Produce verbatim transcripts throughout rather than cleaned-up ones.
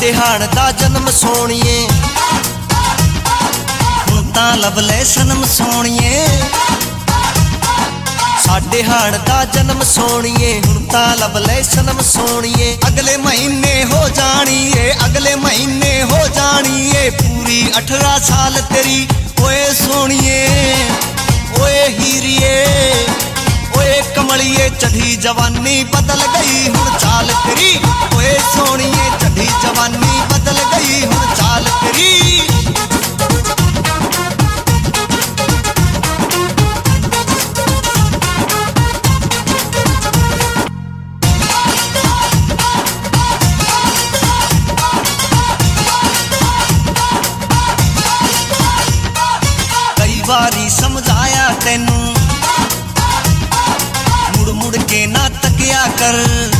साडे हाण दा जन्म सोणिए हुण तां लभ ले सनम सोणिए। साडे हाण दा जन्म सोणिए हुण तां लभ ले सनम सोणिए। अगले महीने हो जानी है अगले महीने हो जानी है पूरी अठारह साल तेरी ओए सोणिए। ओए हीरिए ओए कमलिए चढ़ी जवानी बदल गई हुण चाल तेरी। ओए सोणिए चढ़ी जवानी बदल गई हुण चाल तेरी। कई बारी समझाया तेनू मुड़ मुड़ के ना तकिया कर।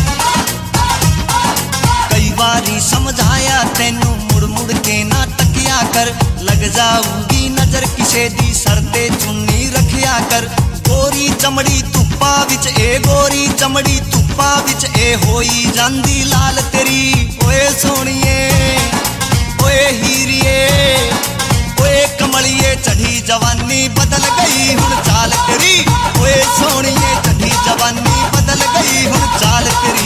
कई बारी समझाया तेनू मुड़ मुड़ के ना तकिया कर। लग जाऊगी नजर किसे दी सरते चुन्नी रखिया कर। गोरी चमड़ी धुप्पा विच ए गोरी चमड़ी धुप्पा विच ए होई जांदी लाल तेरी। ओए सोणिए ओए हीरिए ओए कमलिए चढ़ी जवानी बदल गई हुण चाल तेरी। ओए सोणिए चढ़ी जवानी बदल गई हुण चाल तेरी।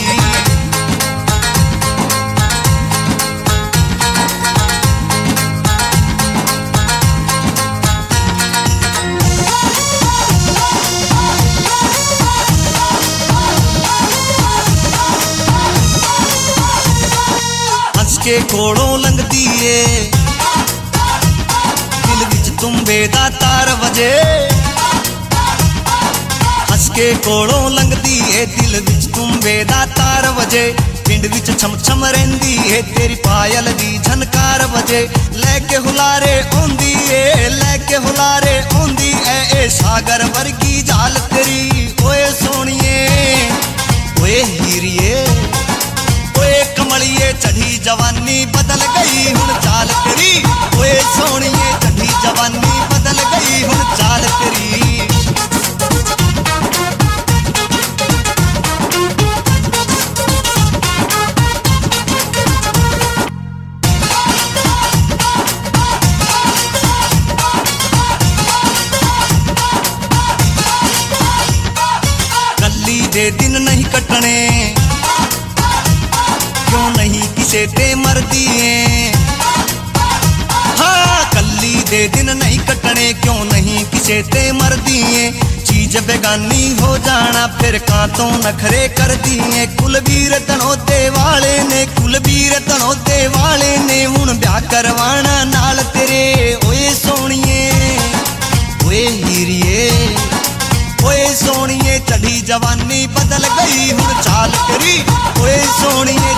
हंस के कोलों लंघदी ए दिल विच तुम्बे दा तार वजे। हंस के कोलों लंघदी ए दिल विच तुम्बे दा तार वजे। पिंड विच छम छम रहिंदी ए तेरी पायल दी झनकार वजे। लैके हुलारे ओंदी ए लैके हुलारे ओंदी ए ए सागर वर्गी जाल तेरी। ओए सोणिए ओए हीरिए ओए कमलिए चढ़ी जवानी बदल गई हुण चाल तेरी। ओए सोणिए चढ़ी जवानी बदल गई हुण चाल तेरी। कल्ली दे दिन नहीं कटने क्यों नहीं किसे ते मर दिए। हाँ कल्ली दे दिन नहीं कटने क्यों नहीं किसे ते मर दिए। चीज बेगानी हो जाना फिर कांतों नखरे कर दिए। कुलवीर धनोते वाले ने कुलवीर धनोते वाले ने हुण ब्याह करवाना नाल तेरे। ओए सोणिए ओए हीरिए ओए सोणिए चढ़ी जवानी बदल गई हुण चाल तेरी। ओए सोणिए